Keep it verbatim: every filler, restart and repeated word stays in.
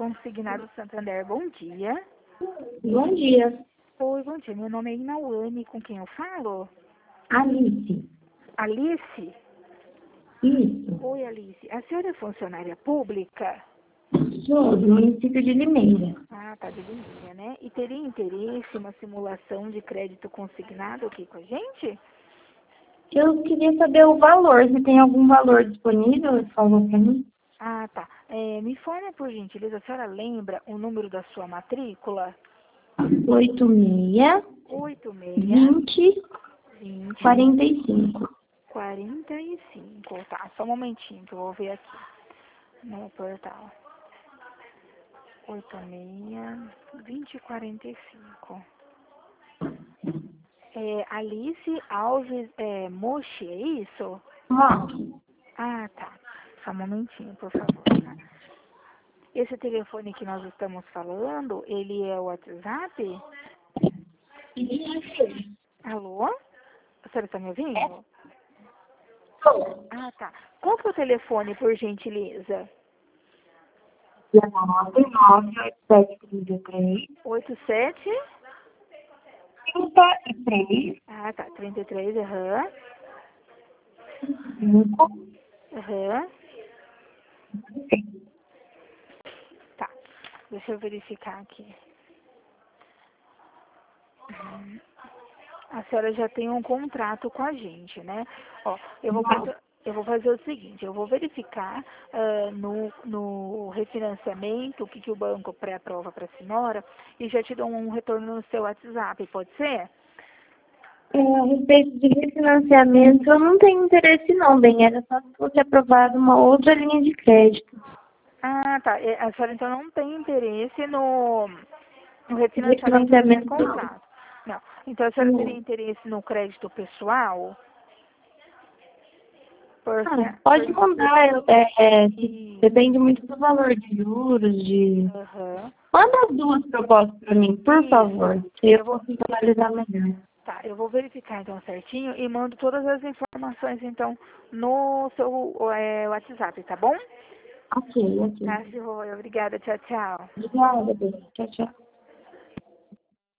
Consignado Santander, bom dia. Bom dia. Oi, bom dia. Meu nome é Inauane, com quem eu falo? Alice. Alice? Isso. Oi, Alice. A senhora é funcionária pública? Sou do município de Limeira. Ah, tá, de Limeira, né? E teria interesse em uma simulação de crédito consignado aqui com a gente? Eu queria saber o valor, se tem algum valor disponível, por favor, para mim. Ah, tá. É, me informa, por gentileza, a senhora lembra o número da sua matrícula? oito seis, oito seis, vinte, vinte, quarenta e cinco. quarenta e cinco. Tá, só um momentinho que eu vou ver aqui no portal. oito seis, vinte, quarenta e cinco. É, Alice Alves é, Mochi, é isso? Rock. Ah, tá. Só um momentinho, por favor. Tá? Esse telefone que nós estamos falando, ele é o WhatsApp? Alô? A senhora está me ouvindo? Ah, tá. Qual que é o telefone, por gentileza? nove nove oito sete três três, oito sete? trinta e três, Ah, tá. trinta e três, aham. cinco, Aham. Tá. Deixa eu verificar aqui. Hum. A senhora já tem um contrato com a gente, né? Ó, eu vou fazer, eu vou fazer o seguinte, eu vou verificar ah, no, no refinanciamento o que, que o banco pré-aprova para a senhora e já te dou um retorno no seu WhatsApp, pode ser? É, a respeito de refinanciamento, eu não tenho interesse não, bem, era só se fosse aprovada uma outra linha de crédito. Ah, tá. E a senhora então não tem interesse no, no refinanciamento do Refinanciamento não. contrato. Não. Então a senhora teria Não. interesse no crédito pessoal? Porque, Ah, pode porque mandar, eu- é, é, e, depende muito do valor de juros, de... aham. Manda as duas propostas para mim, por Isso. favor, se eu Eu vou, consigo analisar melhor. tá, eu vou verificar então certinho e mando todas as informações então no seu é, WhatsApp, tá bom? Ok, ok. Tá, Silvia, obrigada, tchau, tchau. Obrigada, bem. Tchau, tchau.